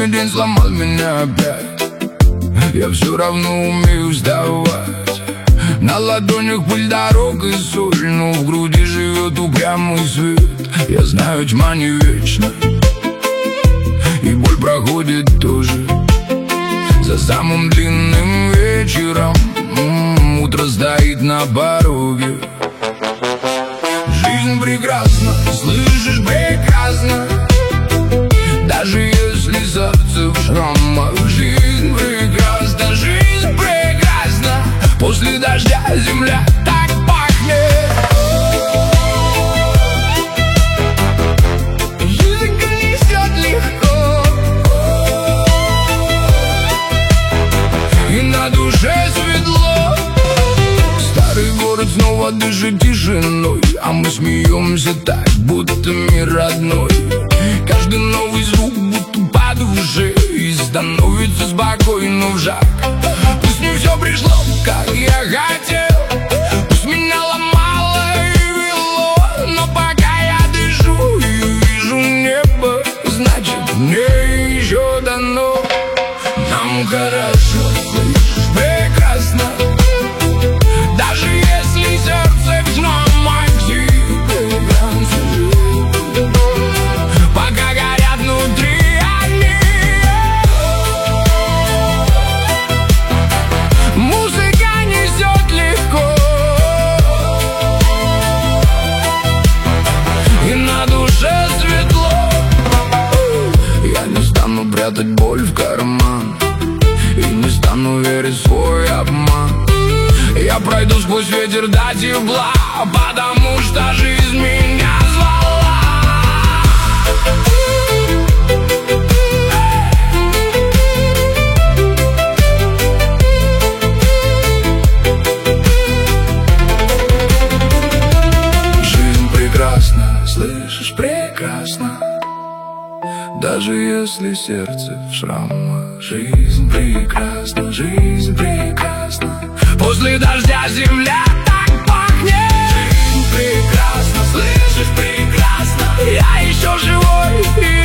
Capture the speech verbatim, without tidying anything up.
Сегодняшний день сломал меня опять. Я все равно умею сдавать. На ладонях пыль дорог и соль, но в груди живет упрямый свет. Я знаю, тьма не вечна, и боль проходит тоже. За самым длинным вечером м-м, утро стоит на пороге. Жизнь прекрасна, слышишь, прекрасна. Даже если сердце в шрамах. Жизнь прекрасна, жизнь прекрасна. После дождя земля так пахнет. Жизнь несет легко, и на душе светло. Старый город снова дышит тишиной, а мы смеемся так, будто мир родной. Каждый новый звук будто по душе, и становится спокойно в жар. Пусть не все пришло, как я хотел, пусть меня ломало и вело, но пока я дышу и вижу небо, значит мне еще дано. Нам хорошо, слышишь, прекрасно. Даже если сердце в шрамах, жизнь прекрасна. Пока горят внутри огни. Музыка несет легко, и на душе светло. Я не стану прятать боль в карман, и не стану верить в свой обман. Я пройду сквозь ветер до тепла, потому что жизнь меня звала. Жизнь прекрасна, слышишь, прекрасна. Даже если сердце в шрамах. Жизнь прекрасна, жизнь прекрасна. После дождя земля так пахнет. Жизнь прекрасна, слышишь, прекрасна. Я еще живой.